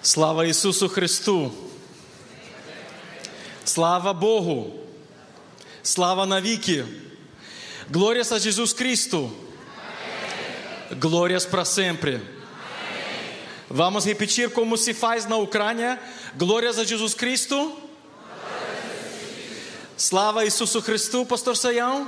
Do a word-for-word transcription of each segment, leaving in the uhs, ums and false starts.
Слава Ісусу Христу! Слава Богу! Слава навіки! Glórias a Jesus Cristo! Glórias para sempre! Vamos repetir como se faz na Ucrânia. Glórias a Jesus Cristo! Слава Ісусу Христу, pastor Sayão!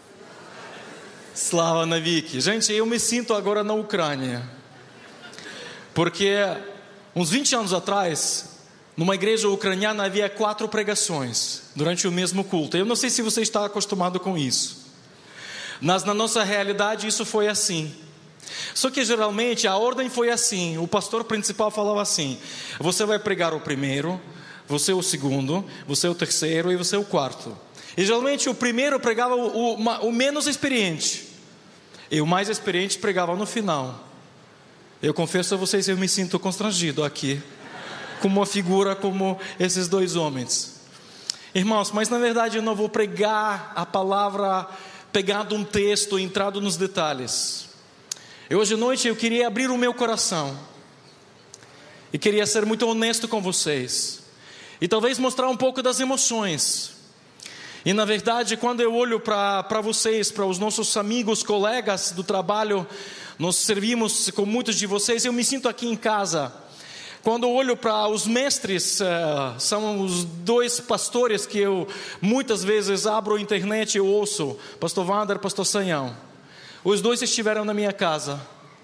Слава навіки! Gente, eu me sinto agora na Ucrânia. Porque uns vinte anos atrás, numa igreja ucraniana havia quatro pregações durante o mesmo culto. Eu não sei se você está acostumado com isso. Mas na nossa realidade isso foi assim. Só que geralmente a ordem foi assim. O pastor principal falava assim: você vai pregar o primeiro, você o segundo, você o terceiro e você o quarto. E geralmente o primeiro pregava o, o, o menos experiente, e o mais experiente pregava no final. Eu confesso a vocês, eu me sinto constrangido aqui, como uma figura como esses dois homens. Irmãos, mas na verdade eu não vou pregar a palavra pegando um texto, entrado nos detalhes. E hoje à noite eu queria abrir o meu coração e queria ser muito honesto com vocês e talvez mostrar um pouco das emoções. E na verdade, quando eu olho para para vocês, para os nossos amigos, colegas do trabalho, nós servimos com muitos de vocês, eu me sinto aqui em casa. Quando eu olho para os mestres, são os dois pastores que eu muitas vezes abro a internet e ouço, pastor Wander, pastor Sayão. Os dois estiveram na minha casa.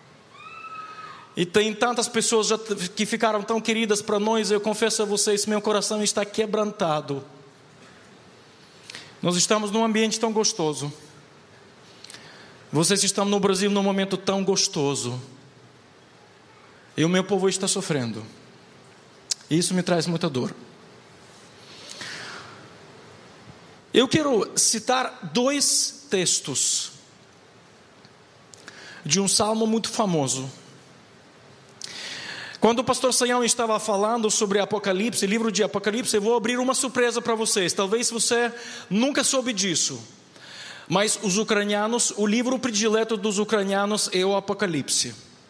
E tem tantas pessoas já que ficaram tão queridas para nós, eu confesso a vocês, meu coração está quebrantado. Nós estamos num ambiente tão gostoso. Vocês estão no Brasil num momento tão gostoso. E o meu povo está sofrendo. E isso me traz muita dor. Eu quero citar dois textos de um salmo muito famoso. Quando o pastor Sayão estava falando sobre Apocalipse, livro de Apocalipse, eu vou abrir uma surpresa para vocês. Talvez você nunca soube disso. Mas os ucranianos, o livro predileto dos ucranianos é o Apocalipse.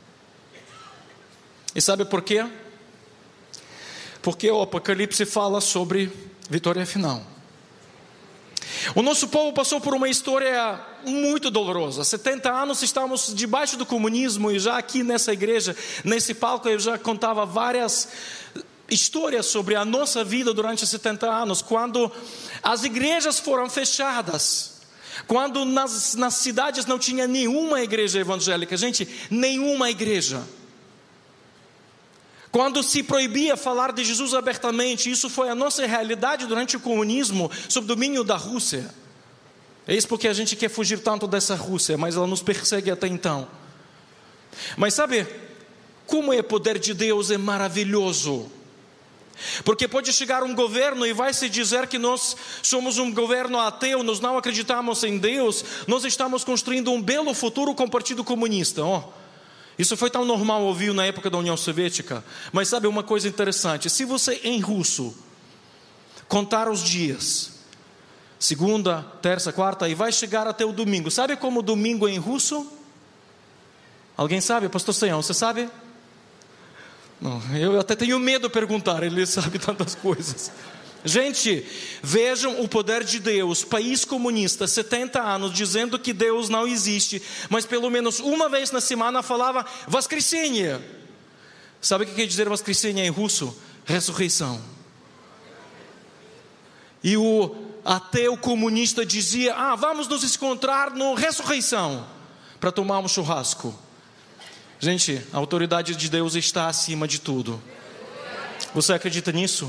E sabe por quê? Porque o Apocalipse fala sobre vitória final. O nosso povo passou por uma história muito dolorosa. setenta anos estamos debaixo do comunismo, e já aqui nessa igreja, nesse palco, eu já contava várias histórias sobre a nossa vida durante setenta anos, quando as igrejas foram fechadas, quando nas, nas cidades não tinha nenhuma igreja evangélica, gente, nenhuma igreja. Quando se proibia falar de Jesus abertamente, isso foi a nossa realidade durante o comunismo, sob domínio da Rússia. É isso porque a gente quer fugir tanto dessa Rússia, mas ela nos persegue até então. Mas sabe, como é o poder de Deus é maravilhoso. Porque pode chegar um governo e vai se dizer que nós somos um governo ateu, nós não acreditamos em Deus, nós estamos construindo um belo futuro com o Partido Comunista, ó. Oh. Isso foi tão normal ouvir na época da União Soviética. Mas sabe uma coisa interessante? Se você em russo contar os dias, segunda, terça, quarta, e vai chegar até o domingo. Sabe como domingo é em russo? Alguém sabe? Pastor Sayão, você sabe? Não, eu até tenho medo de perguntar, ele sabe tantas coisas. Gente, vejam o poder de Deus. País comunista, setenta anos, dizendo que Deus não existe, mas pelo menos uma vez na semana falava Воскресенье. Sabe o que quer dizer Воскресенье em russo? Ressurreição. E o ateu comunista dizia: ah, vamos nos encontrar no Ressurreição para tomar um churrasco. Gente, a autoridade de Deus está acima de tudo. Você acredita nisso?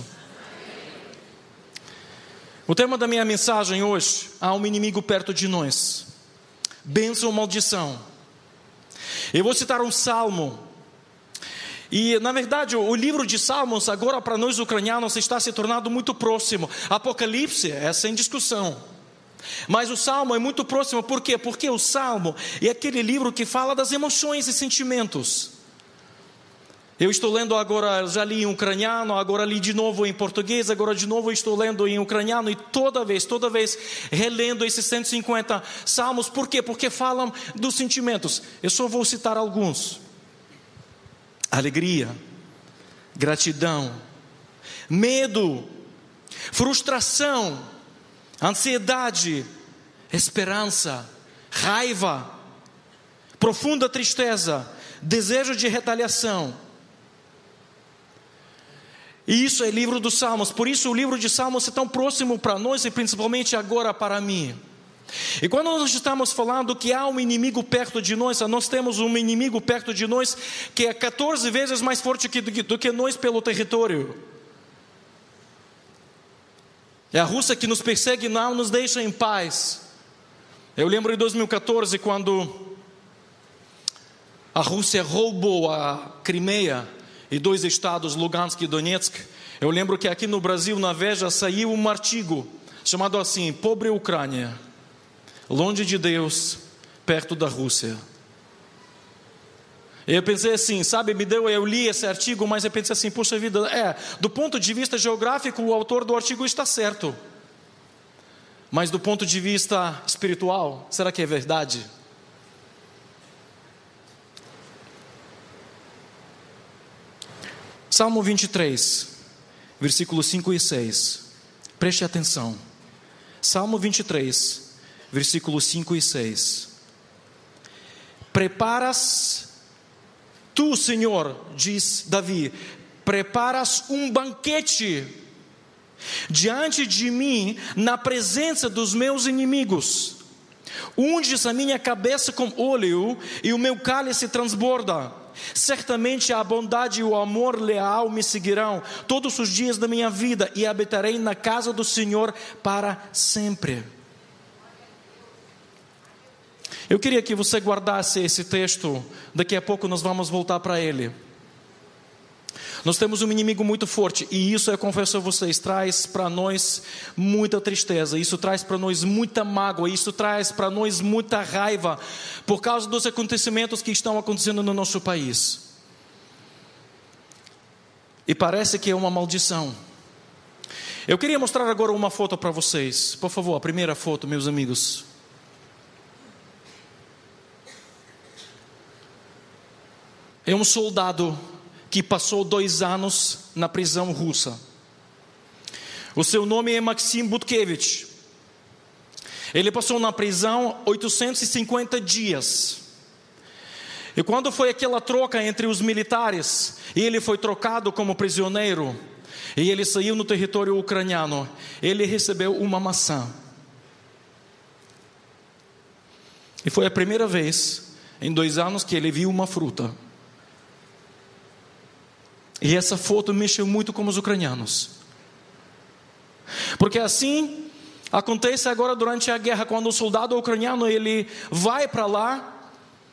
O tema da minha mensagem hoje: há um inimigo perto de nós. Bênção ou maldição. Eu vou citar um salmo. E na verdade o livro de Salmos agora para nós ucranianos está se tornando muito próximo. Apocalipse é sem discussão. Mas o salmo é muito próximo. Por quê? Porque o salmo é aquele livro que fala das emoções e sentimentos. Eu estou lendo agora, já li em ucraniano, agora li de novo em português, agora de novo estou lendo em ucraniano, e toda vez, toda vez relendo esses cento e cinquenta salmos. Por quê? Porque falam dos sentimentos. Eu só vou citar alguns: alegria, gratidão, medo, frustração, ansiedade, esperança, raiva, profunda tristeza, desejo de retaliação. E isso é livro dos Salmos. Por isso o livro de Salmos é tão próximo para nós e principalmente agora para mim. E quando nós estamos falando que há um inimigo perto de nós, nós temos um inimigo perto de nós que é quatorze vezes mais forte que, do, do que nós pelo território. É a Rússia que nos persegue, não nos deixa em paz. Eu lembro em dois mil e quatorze, quando a Rússia roubou a Crimeia e dois estados, Lugansk e Donetsk. Eu lembro que aqui no Brasil, na Veja, saiu um artigo chamado assim: Pobre Ucrânia, longe de Deus, perto da Rússia. E eu pensei assim, sabe, me deu, eu li esse artigo, mas eu pensei assim, puxa vida, é, do ponto de vista geográfico, o autor do artigo está certo. Mas do ponto de vista espiritual, será que é verdade? Salmo vinte e três, versículos cinco e seis. Preste atenção. Salmo vinte e três, versículos cinco e seis. Preparas tu, Senhor, diz Davi, preparas um banquete diante de mim, na presença dos meus inimigos. Unges a minha cabeça com óleo e o meu cálice transborda. Certamente a bondade e o amor leal me seguirão todos os dias da minha vida, e habitarei na casa do Senhor para sempre. Eu queria que você guardasse esse texto, daqui a pouco nós vamos voltar para ele. Nós temos um inimigo muito forte, e isso, eu confesso a vocês, traz para nós muita tristeza, isso traz para nós muita mágoa, isso traz para nós muita raiva, por causa dos acontecimentos que estão acontecendo no nosso país. E parece que é uma maldição. Eu queria mostrar agora uma foto para vocês, por favor, a primeira foto, meus amigos. É um soldado que passou dois anos na prisão russa. O seu nome é Maxim Butkevich. Ele passou na prisão oitocentos e cinquenta dias. E quando foi aquela troca entre os militares, e ele foi trocado como prisioneiro, e ele saiu no território ucraniano, ele recebeu uma maçã. E foi a primeira vez em dois anos que ele viu uma fruta. E essa foto mexeu muito com os ucranianos. Porque assim acontece agora durante a guerra, quando o soldado ucraniano ele vai para lá,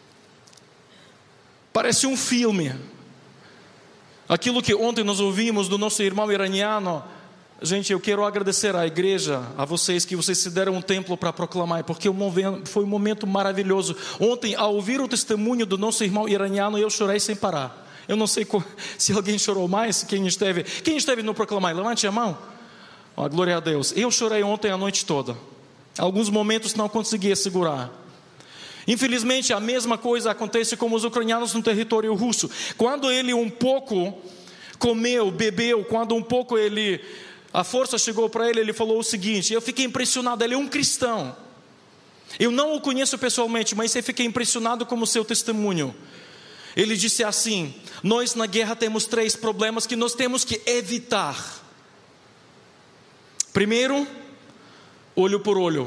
parece um filme. Aquilo que ontem nós ouvimos do nosso irmão iraniano. Gente, eu quero agradecer à igreja, a vocês, que vocês se deram um tempo para proclamar, porque foi um momento maravilhoso. Ontem, ao ouvir o testemunho do nosso irmão iraniano, eu chorei sem parar. Eu não sei se alguém chorou mais, quem esteve, quem esteve no proclamar, levante a mão. Oh, glória a Deus. Eu chorei ontem a noite toda. Alguns momentos não conseguia segurar. Infelizmente, a mesma coisa acontece com os ucranianos no território russo. Quando ele um pouco comeu, bebeu, quando um pouco ele, a força chegou para ele, ele falou o seguinte: eu fiquei impressionado, ele é um cristão. Eu não o conheço pessoalmente, mas eu fiquei impressionado com o seu testemunho. Ele disse assim: nós na guerra temos três problemas que nós temos que evitar. Primeiro, olho por olho,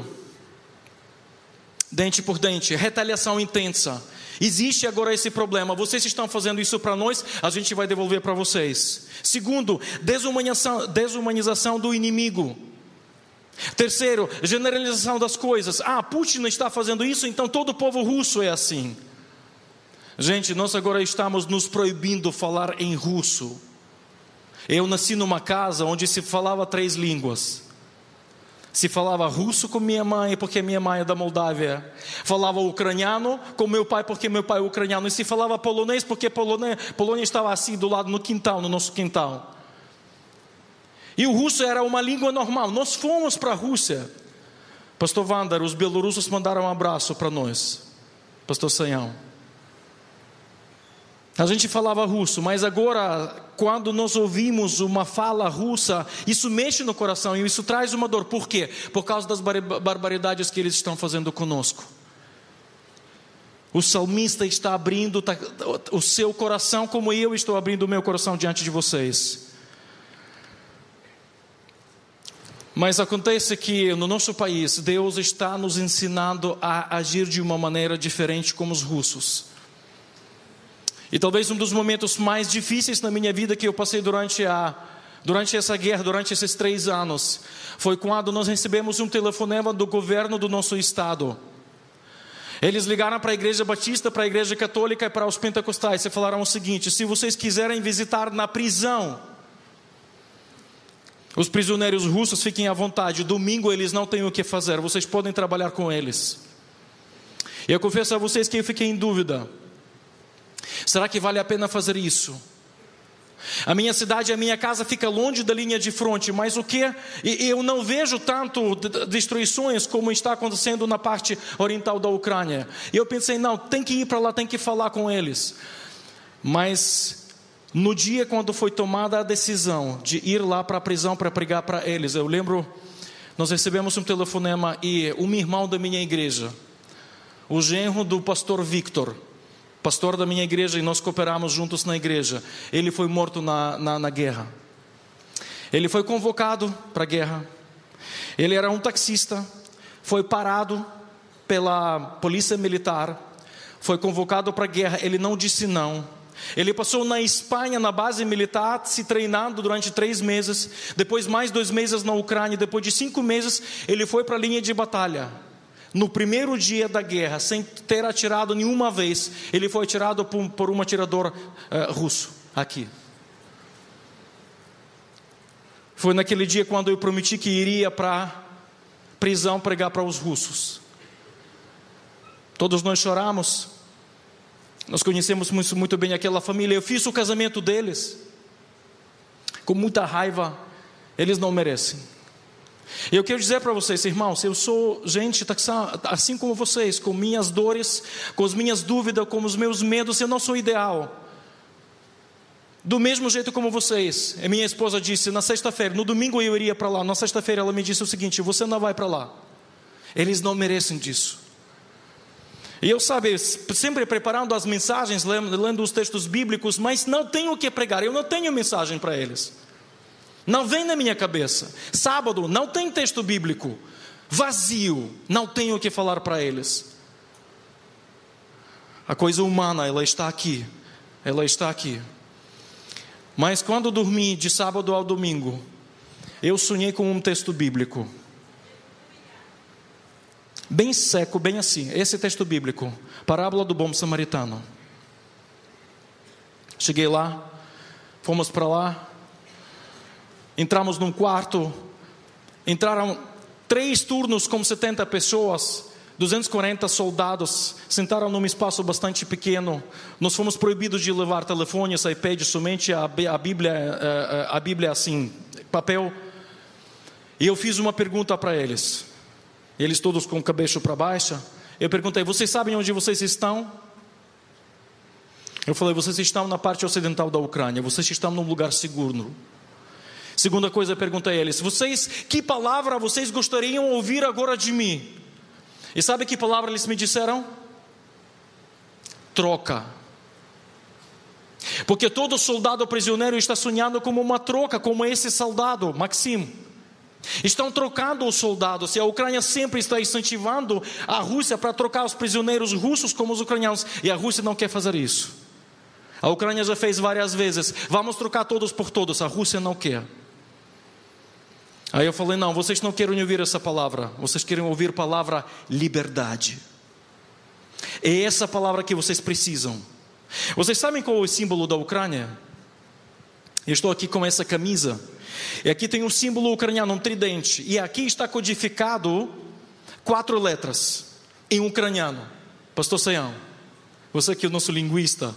dente por dente, retaliação intensa. Existe agora esse problema, vocês estão fazendo isso para nós, a gente vai devolver para vocês. Segundo, desumanização, desumanização do inimigo. Terceiro, generalização das coisas. Ah, Putin está fazendo isso, então todo o povo russo é assim. Gente, nós agora estamos nos proibindo falar em russo. Eu nasci numa casa onde se falava três línguas. Se falava russo com minha mãe, porque minha mãe é da Moldávia. Falava ucraniano com meu pai, porque meu pai é ucraniano. E se falava polonês, porque Polônia, Polônia estava assim do lado, no quintal, no nosso quintal. E o russo era uma língua normal. Nós fomos para a Rússia. Pastor Wander, os belorussos mandaram um abraço para nós. Pastor Sayão. A gente falava russo, mas agora, quando nós ouvimos uma fala russa, isso mexe no coração e isso traz uma dor. Por quê? Por causa das barbaridades que eles estão fazendo conosco. O salmista está abrindo o seu coração, como eu estou abrindo o meu coração diante de vocês. Mas acontece que no nosso país, Deus está nos ensinando a agir de uma maneira diferente como os russos. E talvez um dos momentos mais difíceis na minha vida que eu passei durante, a, durante essa guerra, durante esses três anos, foi quando nós recebemos um telefonema do governo do nosso estado. Eles ligaram para a igreja batista, para a igreja católica e para os pentecostais e falaram o seguinte: se vocês quiserem visitar na prisão os prisioneiros russos, fiquem à vontade, domingo eles não têm o que fazer, vocês podem trabalhar com eles. E eu confesso a vocês que eu fiquei em dúvida. Será que vale a pena fazer isso? A minha cidade, a minha casa fica longe da linha de fronte, mas o que? Eu não vejo tanto destruições como está acontecendo na parte oriental da Ucrânia. E eu pensei, não, tem que ir para lá, tem que falar com eles. Mas no dia quando foi tomada a decisão de ir lá para a prisão para pregar para eles, eu lembro, nós recebemos um telefonema e um irmão da minha igreja, o genro do pastor Victor, pastor da minha igreja, e nós cooperamos juntos na igreja, ele foi morto na, na, na guerra. Ele foi convocado para a guerra. Ele era um taxista, foi parado pela polícia militar, foi convocado para a guerra, ele não disse não. Ele passou na Espanha, na base militar, se treinando durante três meses, depois mais dois meses na Ucrânia, depois de cinco meses, ele foi para a linha de batalha. No primeiro dia da guerra, sem ter atirado nenhuma vez, ele foi atirado por, por um atirador uh, russo, aqui. Foi naquele dia quando eu prometi que iria para a prisão pregar para os russos. Todos nós choramos. Nós conhecemos muito, muito bem aquela família. Eu fiz o casamento deles com muita raiva. Eles não merecem. E eu quero dizer para vocês, irmãos, eu sou gente assim como vocês, com minhas dores, com as minhas dúvidas, com os meus medos. Eu não sou ideal. Do mesmo jeito como vocês. A minha esposa disse na sexta-feira, no domingo eu iria para lá. Na sexta-feira ela me disse o seguinte: você não vai para lá. Eles não merecem disso. E eu, sabe, sempre preparando as mensagens, lendo, lendo os textos bíblicos, mas não tenho o que pregar. Eu não tenho mensagem para eles. Não vem na minha cabeça. Sábado não tem texto bíblico. Vazio. Não tenho o que falar para eles. A coisa humana, ela está aqui. Ela está aqui. Mas quando dormi de sábado ao domingo, eu sonhei com um texto bíblico. Bem seco, bem assim. Esse texto bíblico. Parábola do bom samaritano. Cheguei lá. Fomos para lá. Entramos num quarto, entraram três turnos com setenta pessoas, duzentos e quarenta soldados, sentaram num espaço bastante pequeno. Nós fomos proibidos de levar telefones, iPads, somente a, a Bíblia, a, a Bíblia assim, papel. E eu fiz uma pergunta para eles, eles todos com o cabeça para baixo. Eu perguntei: vocês sabem onde vocês estão? Eu falei: vocês estão na parte ocidental da Ucrânia, vocês estão num lugar seguro. Segunda coisa, eu perguntei a eles: vocês, que palavra vocês gostariam de ouvir agora de mim? E sabe que palavra eles me disseram? Troca. Porque todo soldado prisioneiro está sonhando como uma troca, como esse soldado, Maxim. Estão trocando os soldados, e a Ucrânia sempre está incentivando a Rússia para trocar os prisioneiros russos como os ucranianos, e a Rússia não quer fazer isso. A Ucrânia já fez várias vezes: vamos trocar todos por todos. A Rússia não quer. Aí eu falei: não, vocês não querem ouvir essa palavra, vocês querem ouvir a palavra liberdade. É essa palavra que vocês precisam. Vocês sabem qual é o símbolo da Ucrânia? Eu estou aqui com essa camisa, e aqui tem um símbolo ucraniano, um tridente, e aqui está codificado quatro letras em ucraniano. Pastor Sayão, você que é o nosso linguista.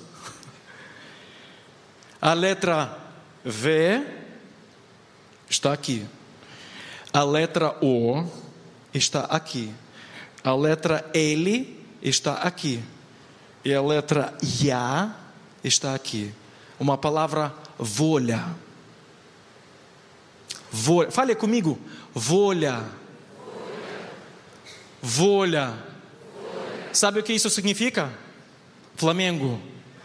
A letra V está aqui. A letra O está aqui. A letra L está aqui. E a letra Ya está aqui. Uma palavra volha. Volha. Fale comigo. Volha. Volha. Sabe o que isso significa? Flamengo.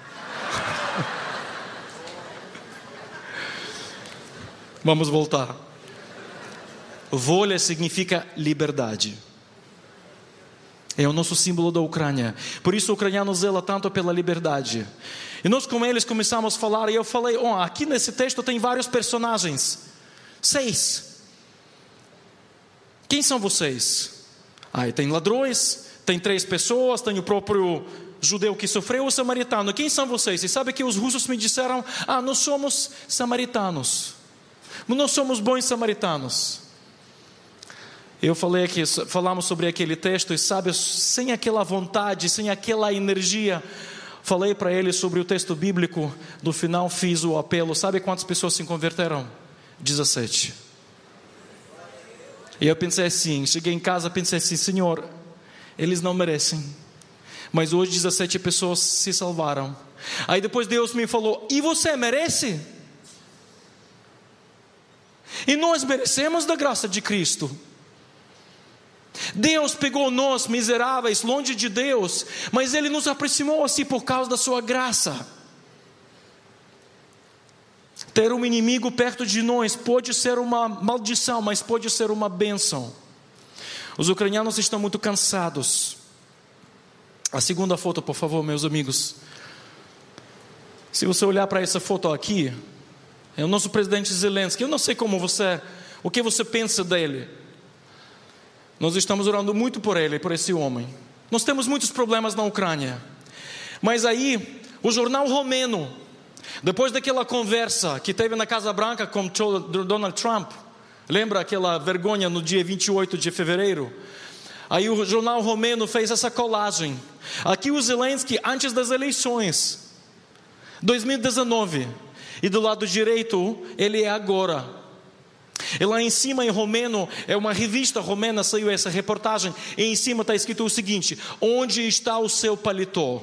Vamos voltar. Volha significa liberdade. É o nosso símbolo da Ucrânia. Por isso o ucraniano zela tanto pela liberdade. E nós com eles começamos a falar, e eu falei, oh, aqui nesse texto tem vários personagens. Seis. Quem são vocês? Ah, tem ladrões, tem três pessoas, tem o próprio judeu que sofreu, o samaritano. Quem são vocês? E sabe que os russos me disseram, ah, nós somos samaritanos. Nós somos bons samaritanos. Eu falei que falamos sobre aquele texto e sabe, sem aquela vontade, sem aquela energia, falei para ele sobre o texto bíblico. No final fiz o apelo. Sabe quantas pessoas se converteram? dezessete. E eu pensei assim, cheguei em casa, pensei assim, Senhor, eles não merecem, mas hoje dezessete pessoas se salvaram. Aí depois Deus me falou, e você merece? E nós merecemos da graça de Cristo. Deus pegou nós miseráveis, longe de Deus, mas Ele nos aproximou assim por causa da sua graça. Ter um inimigo perto de nós pode ser uma maldição, mas pode ser uma bênção. Os ucranianos estão muito cansados. A segunda foto, por favor, meus amigos. Se você olhar para essa foto aqui, é o nosso presidente Zelensky. Eu não sei como você, o que você pensa dele. Nós estamos orando muito por ele, por esse homem. Nós temos muitos problemas na Ucrânia. Mas aí, o jornal romeno, depois daquela conversa que teve na Casa Branca com Donald Trump, lembra aquela vergonha no dia vinte e oito de fevereiro? Aí o jornal romeno fez essa colagem. Aqui o Zelensky antes das eleições, dois mil e dezenove. E do lado direito, ele é agora. E lá em cima em romeno, é uma revista romena, saiu essa reportagem. E em cima está escrito o seguinte: onde está o seu paletó?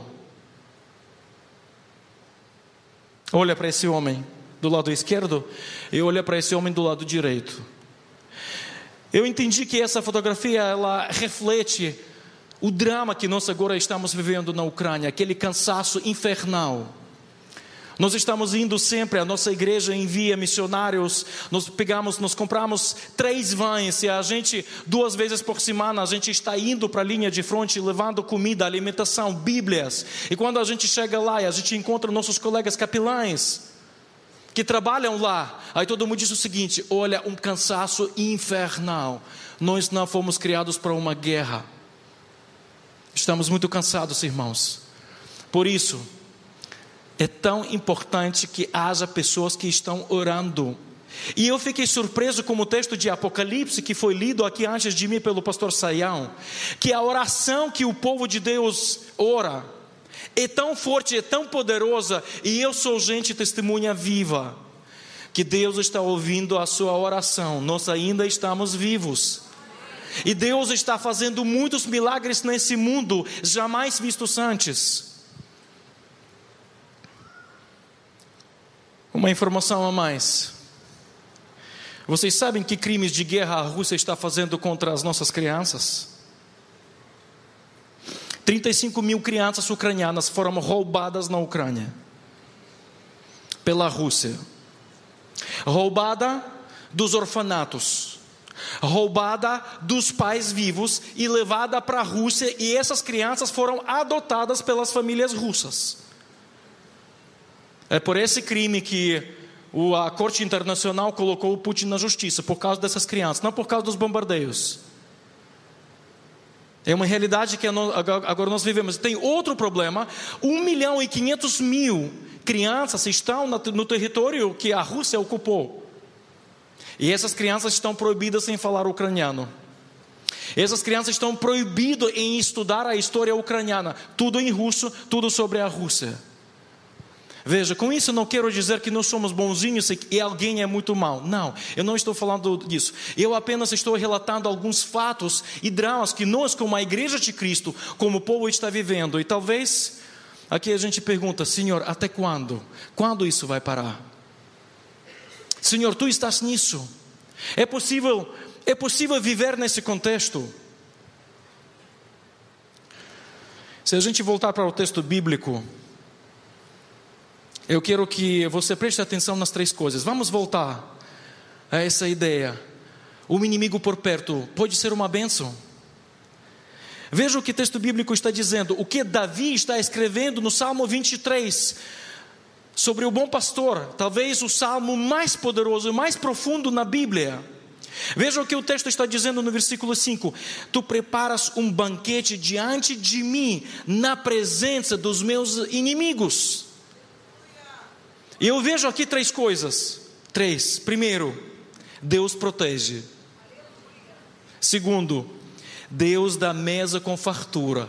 Olha para esse homem do lado esquerdo e olha para esse homem do lado direito. Eu entendi que essa fotografia, ela reflete o drama que nós agora estamos vivendo na Ucrânia, aquele cansaço infernal. Nós estamos indo sempre, a nossa igreja envia missionários, nós pegamos, nós compramos três vans e a gente, duas vezes por semana, a gente está indo para a linha de frente, levando comida, alimentação, bíblias. E quando a gente chega lá e a gente encontra nossos colegas capelães, que trabalham lá, aí todo mundo diz o seguinte: olha, um cansaço infernal. Nós não fomos criados para uma guerra. Estamos muito cansados, irmãos. Por isso, é tão importante que haja pessoas que estão orando. E eu fiquei surpreso com o texto de Apocalipse que foi lido aqui antes de mim pelo pastor Saião, que a oração que o povo de Deus ora é tão forte, é tão poderosa, e eu sou gente testemunha viva, que Deus está ouvindo a sua oração. Nós ainda estamos vivos. E Deus está fazendo muitos milagres nesse mundo, jamais vistos antes. Uma informação a mais. Vocês sabem que crimes de guerra a Rússia está fazendo contra as nossas crianças? trinta e cinco mil crianças ucranianas foram roubadas na Ucrânia pela Rússia. Roubada dos orfanatos, roubada dos pais vivos e levada para a Rússia, e essas crianças foram adotadas pelas famílias russas. É por esse crime que a Corte Internacional colocou o Putin na justiça, por causa dessas crianças, não por causa dos bombardeios. É uma realidade que agora nós vivemos. Tem outro problema: um milhão e quinhentos mil crianças estão no território que a Rússia ocupou. E essas crianças estão proibidas em falar ucraniano. Essas crianças estão proibidas em estudar a história ucraniana. Tudo em russo, tudo sobre a Rússia. Veja, com isso eu não quero dizer que nós somos bonzinhos e alguém é muito mau. Não, eu não estou falando disso. Eu apenas estou relatando alguns fatos e dramas que nós, como a igreja de Cristo, como povo, está vivendo. E talvez aqui a gente pergunta: Senhor, até quando? Quando isso vai parar? Senhor, Tu estás nisso. É possível, é possível viver nesse contexto? Se a gente voltar para o texto bíblico, eu quero que você preste atenção nas três coisas. Vamos voltar a essa ideia. O inimigo por perto pode ser uma bênção. Veja o que o texto bíblico está dizendo. O que Davi está escrevendo no Salmo vinte e três. Sobre o bom pastor. Talvez o salmo mais poderoso e mais profundo na Bíblia. Veja o que o texto está dizendo no versículo cinco. Tu preparas um banquete diante de mim, na presença dos meus inimigos. E eu vejo aqui três coisas. Três. Primeiro, Deus protege. Segundo, Deus dá mesa com fartura.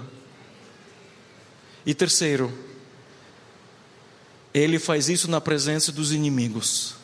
E terceiro, Ele faz isso na presença dos inimigos.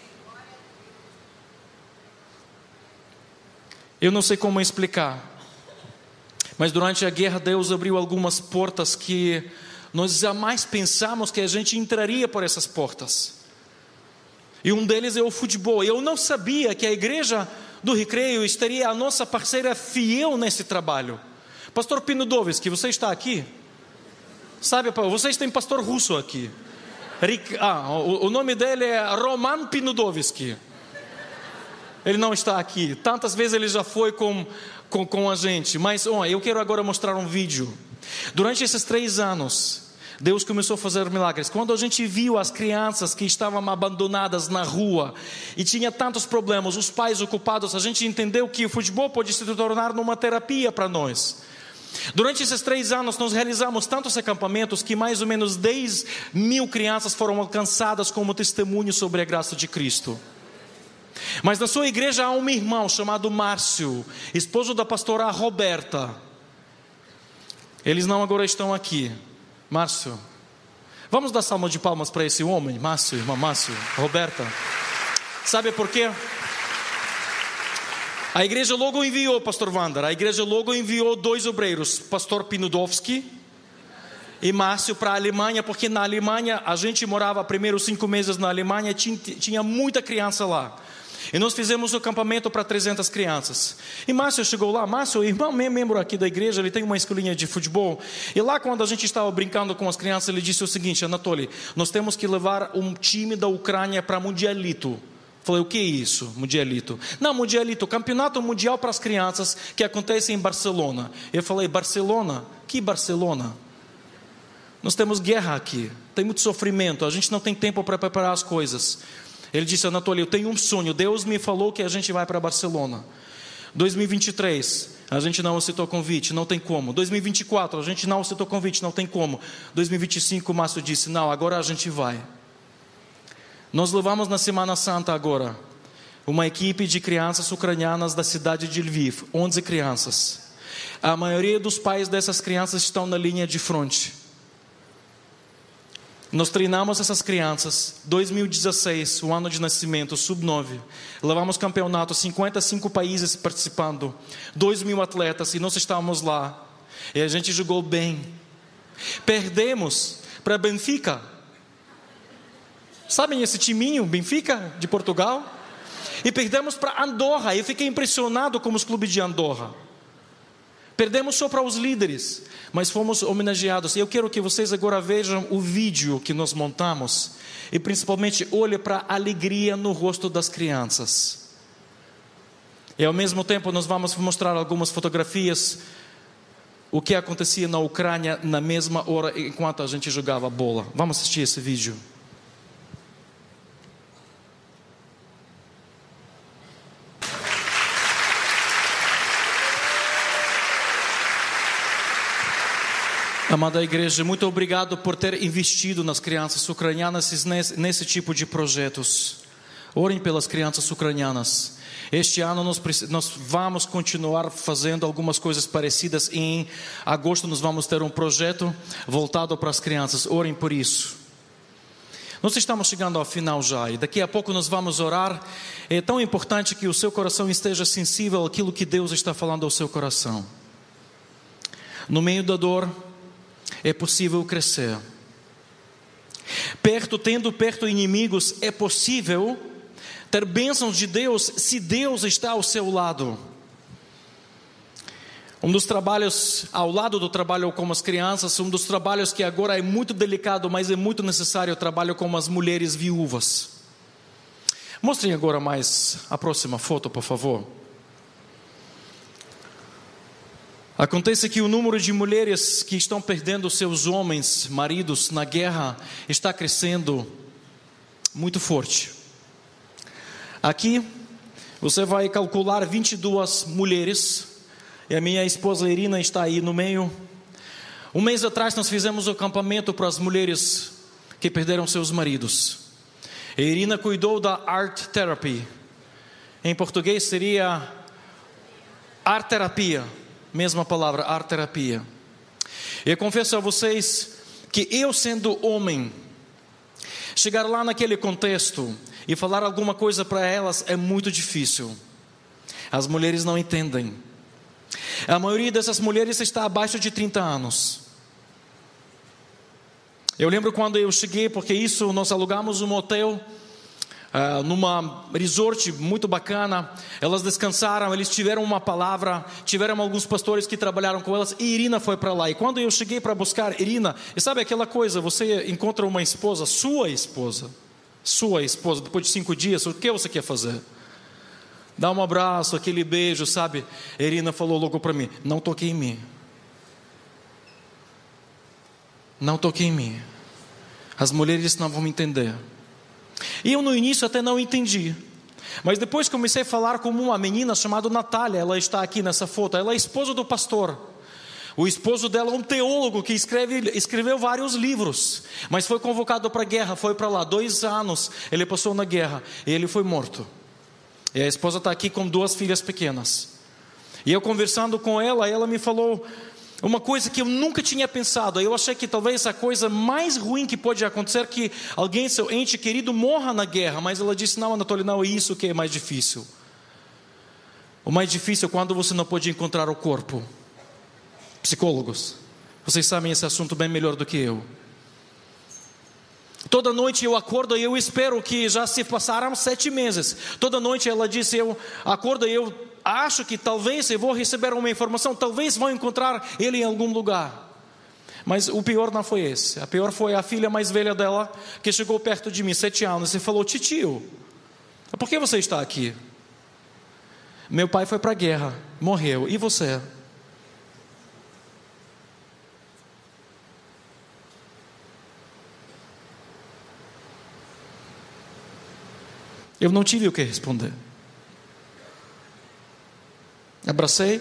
Eu não sei como explicar, mas durante a guerra Deus abriu algumas portas que nós jamais pensamos que a gente entraria por essas portas. E um deles é o futebol. Eu não sabia que a igreja do Recreio estaria a nossa parceira fiel nesse trabalho. Pastor Pinudovski, você está aqui? Sabe, vocês têm pastor russo aqui. Ah, o nome dele é Roman Pinudovski. Ele não está aqui. Tantas vezes ele já foi com, com, com a gente. Mas ó, eu quero agora mostrar um vídeo. Durante esses três anos, Deus começou a fazer milagres. Quando a gente viu as crianças que estavam abandonadas na rua e tinha tantos problemas, os pais ocupados, a gente entendeu que o futebol pode se tornar numa terapia para nós. Durante esses três anos nós realizamos tantos acampamentos que mais ou menos dez mil crianças foram alcançadas como testemunho sobre a graça de Cristo. Mas na sua igreja há um irmão chamado Márcio, esposo da pastora Roberta. Eles não agora estão aqui. Márcio, vamos dar salva de palmas para esse homem, Márcio, irmã Márcio, Roberta. Sabe por quê? A igreja logo enviou, pastor Wander, a igreja logo enviou dois obreiros, pastor Pinudovski e Márcio, para a Alemanha, porque na Alemanha, a gente morava primeiros cinco meses na Alemanha, tinha, tinha muita criança lá. E nós fizemos o acampamento para trezentas crianças. E Márcio chegou lá. Márcio, irmão, membro aqui da igreja, ele tem uma escolinha de futebol. E lá quando a gente estava brincando com as crianças, ele disse o seguinte: Anatoly, nós temos que levar um time da Ucrânia para Mundialito. Falei, o que é isso, Mundialito? Não, Mundialito, campeonato mundial para as crianças que acontece em Barcelona. Eu falei, Barcelona? Que Barcelona? Nós temos guerra aqui, tem muito sofrimento, a gente não tem tempo para preparar as coisas. Ele disse, Anatoly, eu tenho um sonho, Deus me falou que a gente vai para Barcelona. dois mil e vinte e três, a gente não aceitou convite, não tem como. dois mil e vinte e quatro, a gente não aceitou convite, não tem como. dois mil e vinte e cinco, o Márcio disse, não, agora a gente vai. Nós levamos na Semana Santa agora uma equipe de crianças ucranianas da cidade de Lviv, onze crianças. A maioria dos pais dessas crianças estão na linha de frente. Nós treinamos essas crianças, dois mil e dezesseis, o ano de nascimento, sub nove. Levamos campeonato, cinquenta e cinco países participando, dois mil atletas, e nós estávamos lá. E a gente jogou bem. Perdemos para Benfica. Sabem esse timinho, Benfica, de Portugal? E perdemos para Andorra. Eu fiquei impressionado com os clubes de Andorra. Perdemos só para os líderes, mas fomos homenageados. E eu quero que vocês agora vejam o vídeo que nós montamos. E principalmente olhem para a alegria no rosto das crianças. E ao mesmo tempo nós vamos mostrar algumas fotografias. O que acontecia na Ucrânia na mesma hora enquanto a gente jogava bola. Vamos assistir esse vídeo. Amada igreja, muito obrigado por ter investido nas crianças ucranianas nesse, nesse tipo de projetos. Orem pelas crianças ucranianas. Este ano nós, nós vamos continuar fazendo algumas coisas parecidas. Em agosto nós vamos ter um projeto voltado para as crianças. Orem por isso. Nós estamos chegando ao final já e daqui a pouco nós vamos orar. É tão importante que o seu coração esteja sensível àquilo que Deus está falando ao seu coração. No meio da dor, é possível crescer. Perto, tendo perto inimigos, é possível ter bênçãos de Deus se Deus está ao seu lado. Um dos trabalhos, ao lado do trabalho com as crianças, um dos trabalhos que agora é muito delicado, mas é muito necessário, é o trabalho com as mulheres viúvas. Mostrem agora mais a próxima foto, por favor. Acontece que o número de mulheres que estão perdendo seus homens, maridos, na guerra, está crescendo muito forte. Aqui, você vai calcular vinte e duas mulheres, e a minha esposa Irina está aí no meio. Um mês atrás nós fizemos um acampamento para as mulheres que perderam seus maridos. A Irina cuidou da Art Therapy. Em português seria Art Terapia. Mesma palavra, Art Terapia. E eu confesso a vocês que eu, sendo homem, chegar lá naquele contexto e falar alguma coisa para elas é muito difícil. As mulheres não entendem. A maioria dessas mulheres está abaixo de trinta anos. Eu lembro quando eu cheguei, porque isso, nós alugamos um hotel uh, numa resort muito bacana. Elas descansaram, eles tiveram uma palavra, tiveram alguns pastores que trabalharam com elas, e Irina foi para lá. E quando eu cheguei para buscar Irina, e sabe aquela coisa, você encontra uma esposa, sua esposa, sua esposa, depois de cinco dias, o que você quer fazer? Dá um abraço, aquele beijo, sabe? A Irina falou logo para mim: não toque em mim. Não toque em mim. As mulheres não vão me entender. E eu no início até não entendi. Mas depois comecei a falar com uma menina chamada Natália. Ela está aqui nessa foto. Ela é esposa do pastor. O esposo dela é um teólogo que escreve, escreveu vários livros. Mas foi convocado para a guerra, foi para lá. Dois anos ele passou na guerra e ele foi morto. E a esposa está aqui com duas filhas pequenas. E eu conversando com ela, ela me falou uma coisa que eu nunca tinha pensado. Eu achei que talvez a coisa mais ruim que pode acontecer é que alguém, seu ente querido, morra na guerra. Mas ela disse: não, Anatoly, não é isso que é mais difícil. O mais difícil é quando você não pode encontrar o corpo. Psicólogos, vocês sabem esse assunto bem melhor do que eu. Toda noite eu acordo e eu espero que já se passaram sete meses. Toda noite ela disse: eu acordo e eu acho que talvez eu vou receber uma informação, talvez vou encontrar ele em algum lugar. Mas o pior não foi esse. A pior foi a filha mais velha dela, que chegou perto de mim, sete anos, e falou: titio, por que você está aqui? Meu pai foi para a guerra, morreu, e você? Eu não tive o que responder. Abracei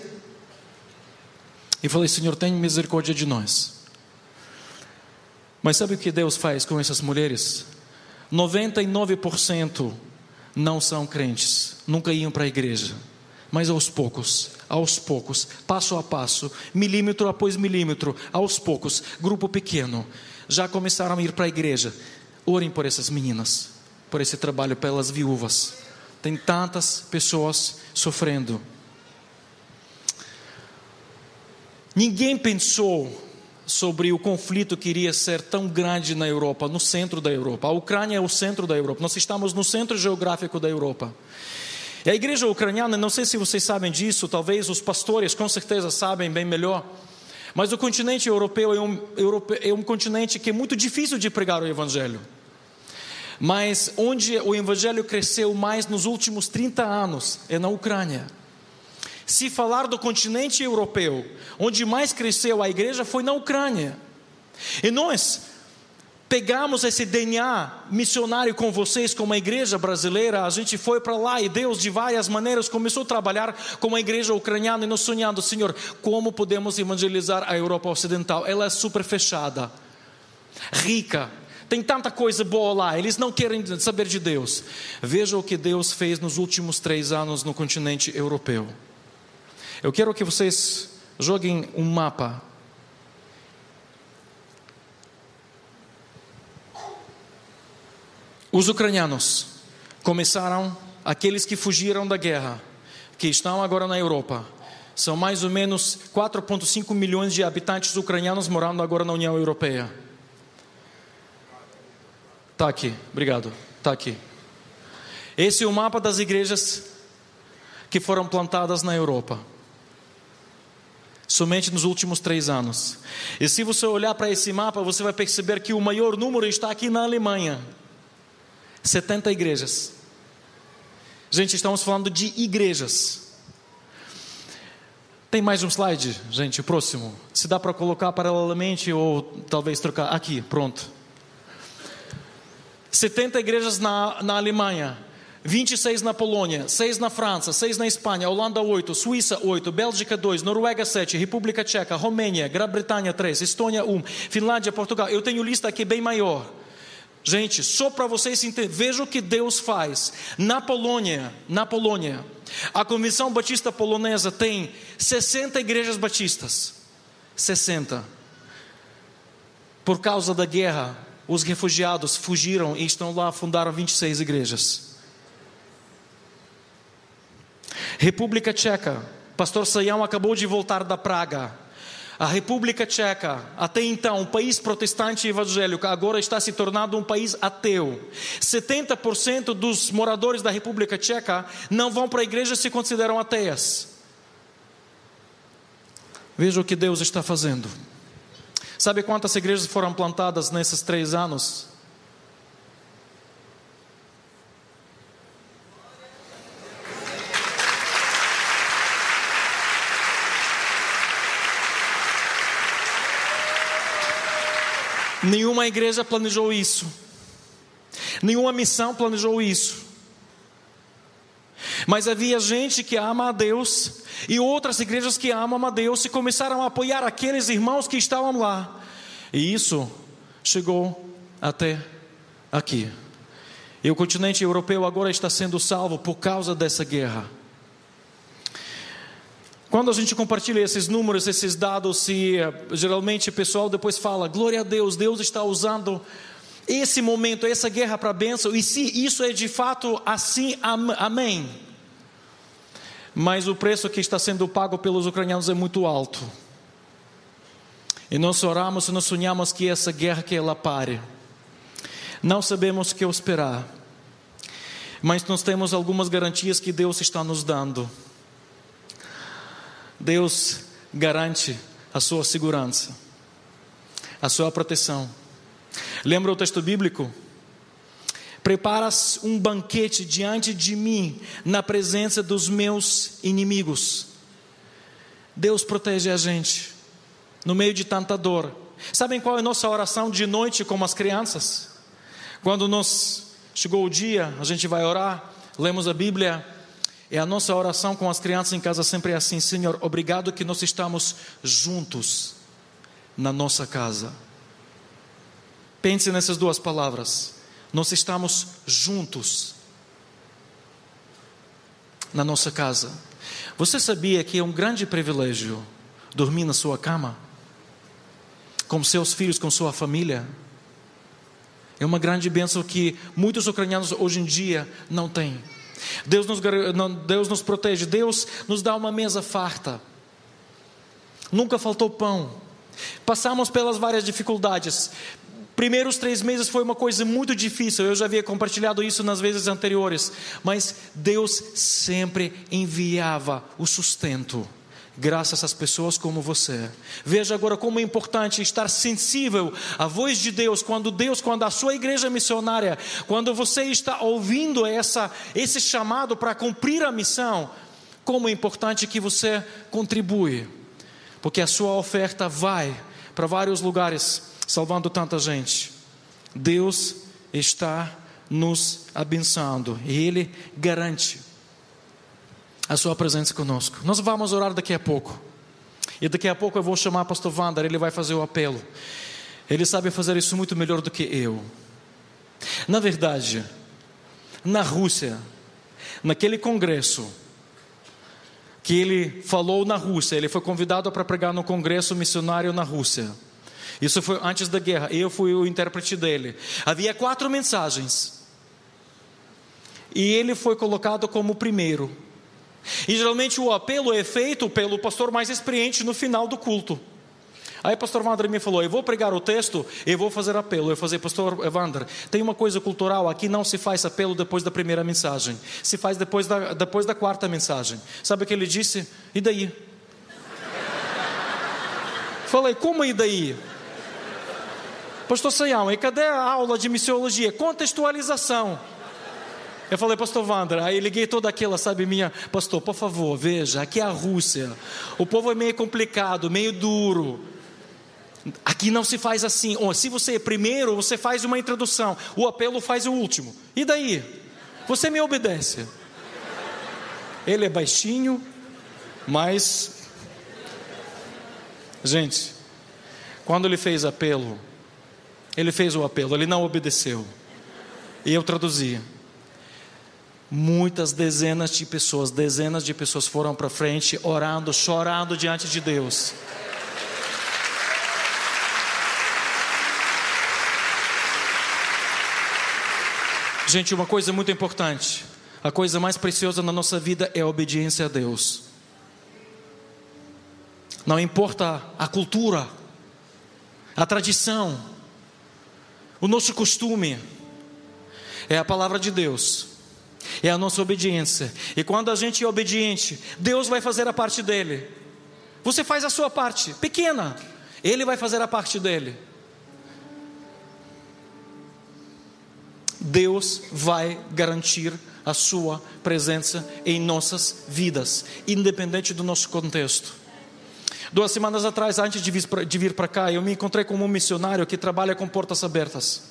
e falei: Senhor, tenha misericórdia de nós. Mas sabe o que Deus faz com essas mulheres? noventa e nove por cento não são crentes, nunca iam para a igreja. Mas aos poucos, aos poucos, passo a passo, milímetro após milímetro, aos poucos, grupo pequeno, já começaram a ir para a igreja. Orem por essas meninas, por esse trabalho pelas viúvas. Tem tantas pessoas sofrendo. Ninguém pensou sobre o conflito que iria ser tão grande na Europa, no centro da Europa. A Ucrânia é o centro da Europa. Nós estamos no centro geográfico da Europa. E a igreja ucraniana, não sei se vocês sabem disso, talvez os pastores com certeza sabem bem melhor, mas o continente europeu é um, europeu, é um continente que é muito difícil de pregar o evangelho. Mas onde o evangelho cresceu mais nos últimos trinta anos é na Ucrânia. Se falar do continente europeu, onde mais cresceu a igreja foi na Ucrânia. E nós pegamos esse D N A missionário com vocês, como a igreja brasileira. A gente foi para lá e Deus de várias maneiras começou a trabalhar com a igreja ucraniana. E nós sonhando: Senhor, como podemos evangelizar a Europa Ocidental? Ela é super fechada, rica, tem tanta coisa boa lá, eles não querem saber de Deus. Veja o que Deus fez nos últimos três anos no continente europeu. Eu quero que vocês joguem um mapa. Os ucranianos começaram, aqueles que fugiram da guerra, que estão agora na Europa, são mais ou menos quatro vírgula cinco milhões de habitantes ucranianos morando agora na União Europeia. Está aqui, obrigado, está aqui. Esse é o mapa das igrejas que foram plantadas na Europa, somente nos últimos três anos. E se você olhar para esse mapa, você vai perceber que o maior número está aqui na Alemanha, setenta igrejas. Gente, estamos falando de igrejas. Tem mais um slide, gente, o próximo. Se dá para colocar paralelamente ou talvez trocar. Aqui, pronto. setenta igrejas na, na Alemanha, vinte e seis na Polônia, seis na França, seis na Espanha, Holanda oito, Suíça oito, Bélgica dois, Noruega sete, República Tcheca, Romênia, Grã-Bretanha três, Estônia um, Finlândia, Portugal. Eu tenho lista aqui bem maior. Gente, só para vocês entenderem, vejam o que Deus faz. Na Polônia, na Polônia, a Convenção Batista Polonesa tem sessenta igrejas batistas. sessenta. Por causa da guerra, os refugiados fugiram e estão lá, fundaram vinte e seis igrejas. República Tcheca, pastor Sayão acabou de voltar da Praga. A República Tcheca, até então um país protestante e evangélico, agora está se tornando um país ateu. setenta por cento dos moradores da República Tcheca não vão para a igreja e se consideram ateias. Veja o que Deus está fazendo. Sabe quantas igrejas foram plantadas nesses três anos? Nenhuma igreja planejou isso. Nenhuma missão planejou isso. Mas havia gente que ama a Deus e outras igrejas que amam a Deus e começaram a apoiar aqueles irmãos que estavam lá. E isso chegou até aqui. E o continente europeu agora está sendo salvo por causa dessa guerra. Quando a gente compartilha esses números, esses dados, e geralmente o pessoal depois fala, glória a Deus, Deus está usando esse momento, essa guerra para a bênção, e se isso é de fato assim, amém. Mas o preço que está sendo pago pelos ucranianos é muito alto. E nós oramos e nós sonhamos que essa guerra que ela pare. Não sabemos o que esperar, mas nós temos algumas garantias que Deus está nos dando. Deus garante a sua segurança, a sua proteção. Lembra o texto bíblico? Preparas um banquete diante de mim, na presença dos meus inimigos. Deus protege a gente, no meio de tanta dor. Sabem qual é a nossa oração de noite como as crianças? Quando nos chegou o dia, a gente vai orar, lemos a Bíblia. E a nossa oração com as crianças em casa sempre é assim: Senhor, obrigado que nós estamos juntos na nossa casa. Pense nessas duas palavras. Nós estamos juntos na nossa casa. Você sabia que é um grande privilégio dormir na sua cama? Com seus filhos, com sua família? É uma grande bênção que muitos ucranianos hoje em dia não têm. Deus nos, Deus nos protege, Deus nos dá uma mesa farta. Nunca faltou pão. Passamos pelas várias dificuldades. Primeiros três meses foi uma coisa muito difícil. Eu já havia compartilhado isso nas vezes anteriores. Mas Deus sempre enviava o sustento, graças às pessoas como você. Veja agora como é importante estar sensível à voz de Deus. Quando Deus, quando a sua igreja missionária, quando você está ouvindo essa, esse chamado para cumprir a missão, como é importante que você contribui. Porque a sua oferta vai para vários lugares, salvando tanta gente. Deus está nos abençoando e Ele garante a sua presença conosco. Nós vamos orar daqui a pouco. E daqui a pouco eu vou chamar o pastor Wander, ele vai fazer o apelo. Ele sabe fazer isso muito melhor do que eu. Na verdade, na Rússia, naquele congresso que ele falou na Rússia, ele foi convidado para pregar no congresso missionário na Rússia. Isso foi antes da guerra, eu fui o intérprete dele. Havia quatro mensagens. E ele foi colocado como o primeiro. E geralmente o apelo é feito pelo pastor mais experiente no final do culto. Aí o pastor Wander me falou: eu vou pregar o texto e vou fazer apelo. Eu falei: pastor Wander, tem uma coisa cultural aqui, não se faz apelo depois da primeira mensagem, se faz depois da, depois da quarta mensagem. Sabe o que ele disse? E daí? Falei: como e daí? Pastor Sayão, e cadê a aula de missiologia? Contextualização. Eu falei: pastor Wander, aí liguei toda aquela, sabe, minha, pastor, por favor, veja, aqui é a Rússia, o povo é meio complicado, meio duro, aqui não se faz assim. Ou, se você é primeiro, você faz uma introdução, o apelo faz o último, e daí? Você me obedece. Ele é baixinho, mas, gente, quando ele fez apelo, ele fez o apelo, ele não obedeceu, e eu traduzi. Muitas dezenas de pessoas, dezenas de pessoas foram para frente, orando, chorando diante de Deus. Gente, uma coisa muito importante, a coisa mais preciosa na nossa vida é a obediência a Deus. Não importa a cultura, a tradição, o nosso costume, é a palavra de Deus. É a nossa obediência. E quando a gente é obediente, Deus vai fazer a parte dele. Você faz a sua parte, pequena, Ele vai fazer a parte dele. Deus vai garantir a sua presença em nossas vidas, independente do nosso contexto. Duas semanas atrás, antes de vir para cá, eu me encontrei com um missionário que trabalha com portas abertas.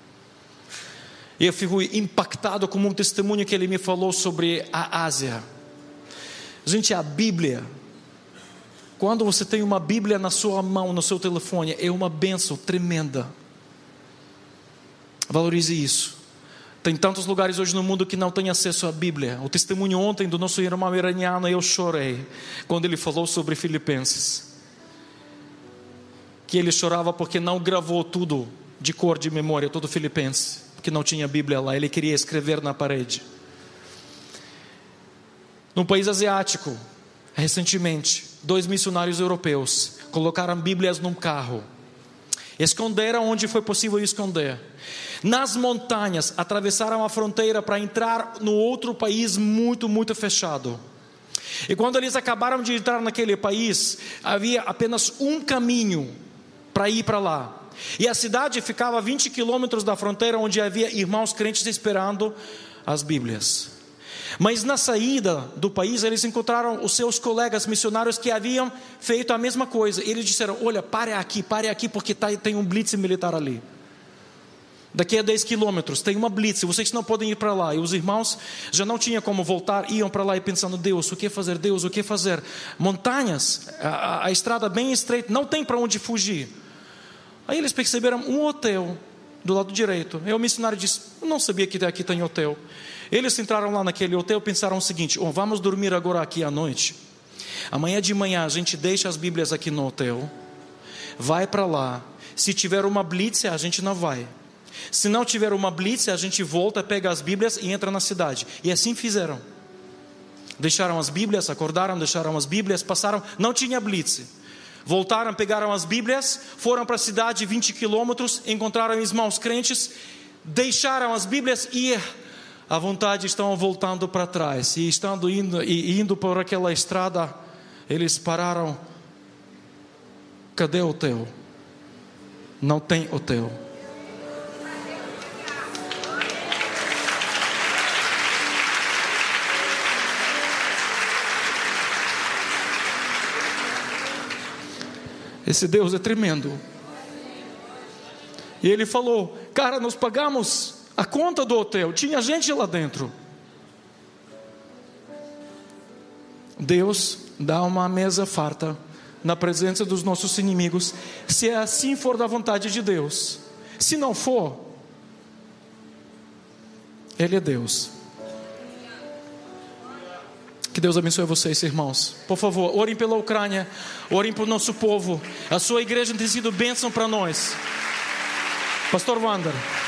E eu fico impactado com um testemunho que ele me falou sobre a Ásia. Gente, a Bíblia, quando você tem uma Bíblia na sua mão, no seu telefone, é uma bênção tremenda. Valorize isso. Tem tantos lugares hoje no mundo que não têm acesso à Bíblia. O testemunho ontem do nosso irmão iraniano, eu chorei quando ele falou sobre Filipenses, que ele chorava porque não gravou tudo de cor, de memória, todo Filipenses, que não tinha Bíblia lá, ele queria escrever na parede. Num país asiático, recentemente, dois missionários europeus colocaram Bíblias num carro, esconderam onde foi possível esconder, nas montanhas, atravessaram a fronteira para entrar no outro país muito, muito fechado. E quando eles acabaram de entrar naquele país, havia apenas um caminho para ir para lá. E a cidade ficava a vinte quilômetros da fronteira, onde havia irmãos crentes esperando as Bíblias. Mas na saída do país, eles encontraram os seus colegas missionários que haviam feito a mesma coisa. E eles disseram: olha, pare aqui, pare aqui, porque tá, tem um blitz militar ali. Daqui a dez quilômetros tem uma blitz, vocês não podem ir para lá. E os irmãos já não tinham como voltar, iam para lá e pensando: Deus, o que fazer? Deus, o que fazer? Montanhas, a, a, a estrada bem estreita, não tem para onde fugir. Aí eles perceberam um hotel do lado direito. Aí o missionário disse: eu não sabia que aqui tem hotel. Eles entraram lá naquele hotel e pensaram o seguinte: oh, vamos dormir agora aqui à noite. Amanhã de manhã a gente deixa as Bíblias aqui no hotel, vai para lá. Se tiver uma blitz, a gente não vai. Se não tiver uma blitz, a gente volta, pega as Bíblias e entra na cidade. E assim fizeram. Deixaram as Bíblias, acordaram, deixaram as Bíblias, passaram, não tinha blitz. Voltaram, pegaram as Bíblias, foram para a cidade vinte quilômetros, encontraram irmãos crentes, deixaram as Bíblias e à vontade estão voltando para trás. E estando indo, e indo por aquela estrada, eles pararam. Cadê o hotel? Não tem hotel. Esse Deus é tremendo. E ele falou: cara, nós pagamos a conta do hotel, tinha gente lá dentro. Deus dá uma mesa farta na presença dos nossos inimigos, se assim for da vontade de Deus. Se não for, Ele é Deus. Que Deus abençoe vocês, irmãos. Por favor, orem pela Ucrânia, orem para o nosso povo. A sua igreja tem sido bênção para nós. Pastor Wander.